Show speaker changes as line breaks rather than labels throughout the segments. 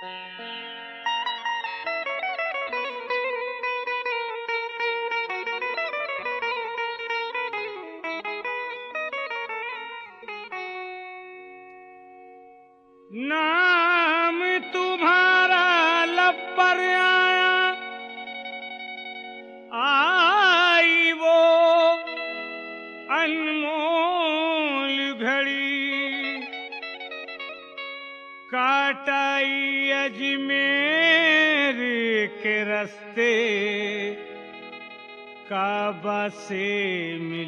नाम तुम्हारा लब पर आया, आई वो अनमोल घड़ी, काटाई अजमेर के रास्ते, काबा से मिल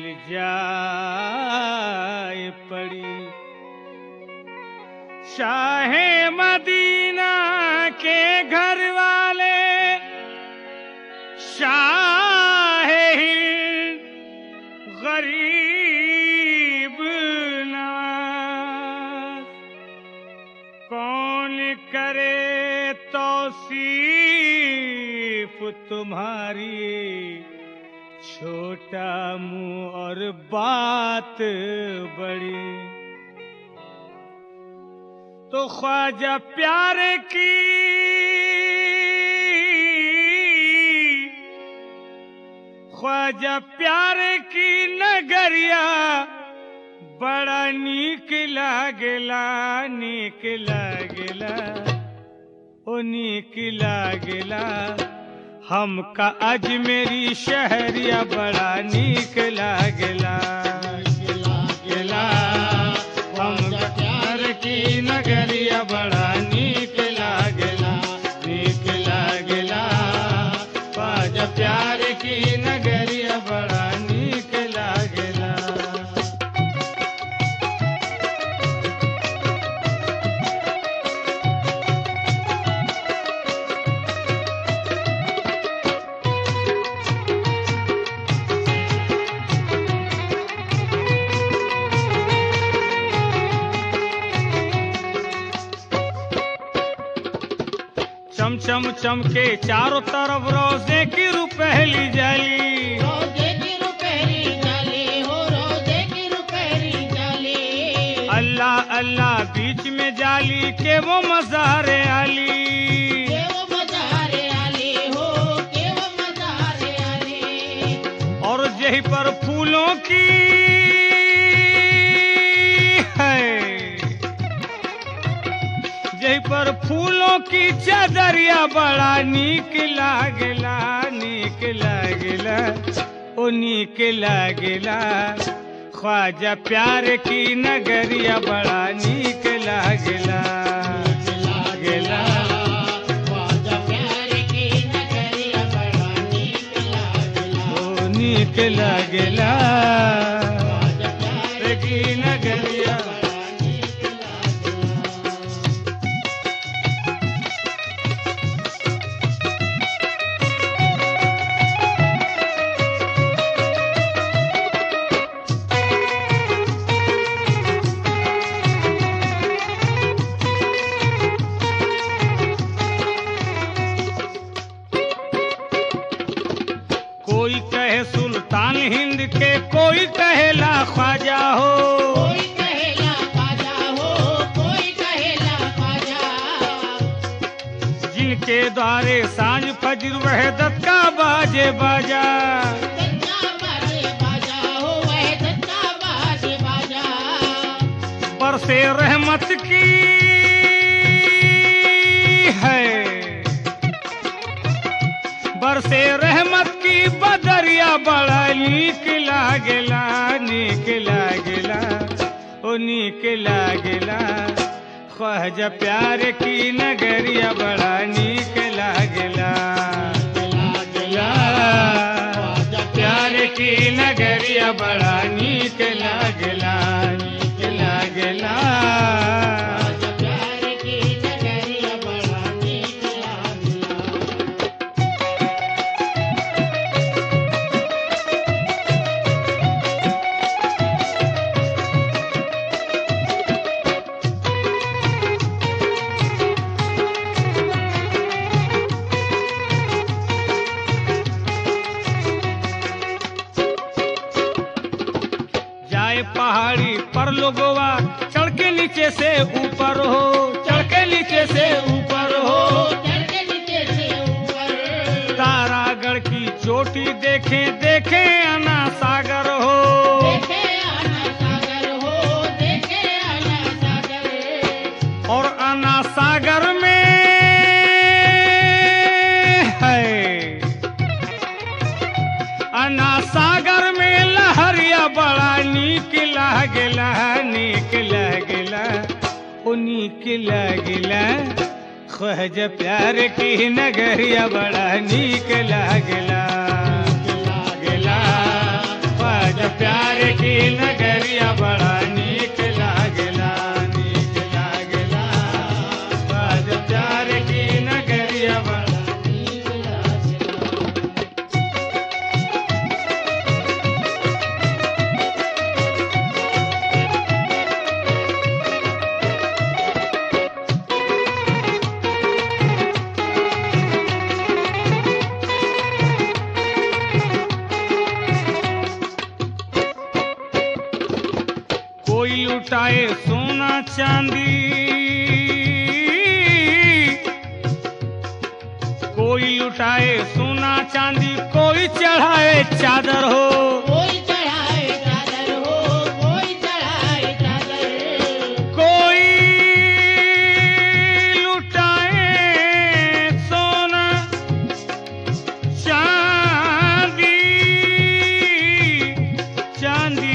जाए पड़ी। शाहे मदीना के घर वाले, शाहे हिंद गरीब नवाज, कौन करे तौसीफ तुम्हारी, छोटा मुंह और बात बड़ी। तो ख्वाजा प्यारे की, ख्वाजा प्यारे की नगरिया, बड़ा नीक लागेला, नीक लागेला, ओ नीक लागेला। हमका अजमेरी शहरिया बड़ा नीक लागेला, लागेला। हमका प्यार की नगरिया बड़ा नीक लागेला, नीक लागेला। ख्वाजा प्यार की नगरिया बड़ा नीक लागेला। चमचम चमके चारों तरफ रोजे की रुपहली जाली,
रोजे की रुपहली जाली, हो रोजे की रुपहली जाली।
अल्लाह अल्लाह बीच में जाली के वो मज़ारे आली,
के वो मज़ारे आली, हो के वो मज़ारे आली।
और यही पर फूलों की है, यही पर फूलों की चादरिया बड़ा नीक लागेला, नीक लागेला, ओ नीक लागेला। ख्वाजा प्यार की नगरिया बड़ा नीक लागेला, लागेला।
ख्वाजा प्यार की नगरिया बड़ा नीक लागेला,
ओ नीक लागेला।
ख्वाजा प्यार
की नगरिया
बड़ा नीक लागेला। कोई कहे सुल्तान हिंद के, कोई कहेला ख्वाजा हो, कोई कहेला ख्वाजा हो, कोई कहेला ख्वाजा।
जिनके द्वारे सांझ फजर वहदत का बाजे बाजा,
दत्ता बाजे बाजा हो, वह दत्ता बाजे बाजा।
बरसे रहमत की है, बरसे रहमत की बदरिया बड़ा नीक लागेला, नीक लागेला, ओ नीक लागेला। ख्वाजा प्यार की नगरिया बड़ा नीक लागेला, लागेला। ख्वाजा प्यार की नगरिया बड़ा नीक लागेला, नीक लागेला।
ख्वाजा प्यार की नगरिया बड़ा नीक लागेला।
जाए पहाड़ी पर लोगोवा, चढ़ के नीचे से ऊपर हो, चढ़ के नीचे से ऊपर हो। चोटी देखे देखे अना सागर हो,
देखे आना सागर हो, देखे आना सागर।
और अना सागर में है, अना सागर में लहरिया बड़ा नीक लागेला, नीक लागेला, ओ नीक लागेला। ख्वाजा प्यार की नगरिया बड़ा नीक लागेला, लागेला। ख्वाजा प्यार की नगरिया बड़ा नीक लागेला, नीक लागेला। ख्वाजा प्यार की नगरिया बड़ा
नीक लागेला।
कोई लुटाए सोना चांदी, कोई लुटाए सोना चांदी, कोई चढ़ाए चादर हो,
कोई चढ़ाए चादर हो, कोई चढ़ाए चादर।
कोई लुटाए सोना चांदी, चांदी।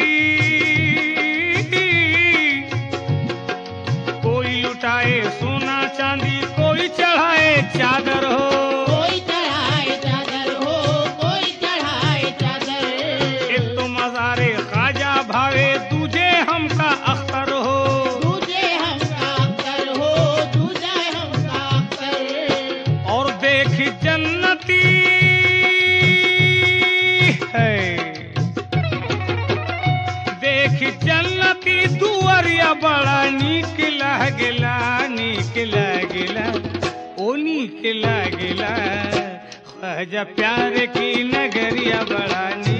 कोई लुटाए सोना चांदी, कोई चढ़ाए चादर हो,
कोई चढ़ाए चादर हो, कोई चढ़ाए चादर।
एक तो मज़ारे ख्वाजा भावे, दूजे हमका अख्तर हो,
दूजे हमका अख्तर हो, दूजा हमका अख्तर।
और देख जन्नती है, देख जन्नती दुआरिया बड़ा नीक लागेला, नीक लागेला, ओ नीक लागेला। ख्वाजा प्यार की नगरिया बड़ा नीक